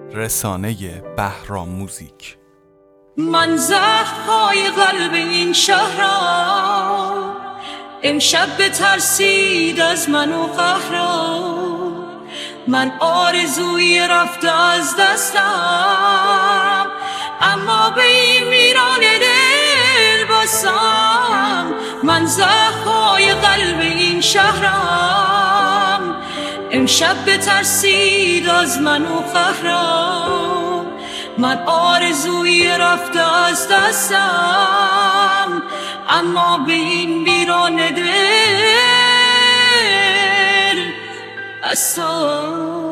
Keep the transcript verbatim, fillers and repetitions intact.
رسانه بهرام موزیک. من زهرهای قلب این شهرم، امشب بترسید از من و قهرم. من آرزوی رفته از دستم، اما به این ویران دل بستم. من زهرهای قلب این شهرم، امشب بترسید از من و قهرم. من آرزوی رفته از دستم، اما به این ویران دل بستم.